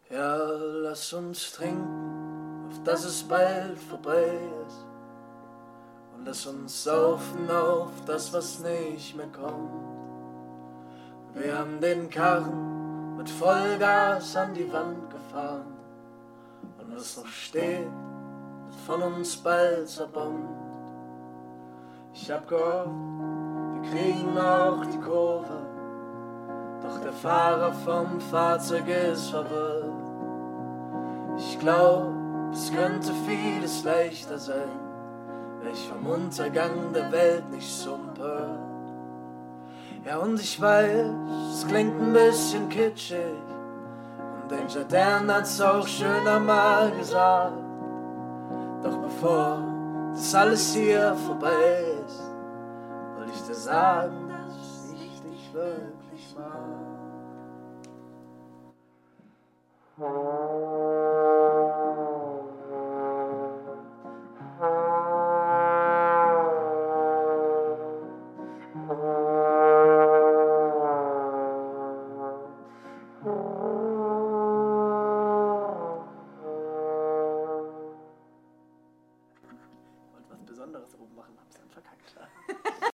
Ja, lass uns trinken, auf dass es bald vorbei ist. Und lass uns saufen auf das, was nicht mehr kommt. Wir haben den Karren mit Vollgas an die Wand gefahren. Und was noch steht, wird von uns bald zerbombt. Ich hab gehofft, wir kriegen noch die Kurve. Doch der Fahrer vom Fahrzeug ist verwirrt. Ich glaub, es könnte vieles leichter sein, wär ich vom Untergang der Welt nicht so empört. Ja, und ich weiß, es klingt ein bisschen kitschig, und Danger Dan hat's auch schöner mal gesagt. Doch bevor das alles hier vorbei ist, wollte ich dir sagen, dass ich dich wirklich mag. Ich wollte was Besonderes oben machen, hab's dann verkackt.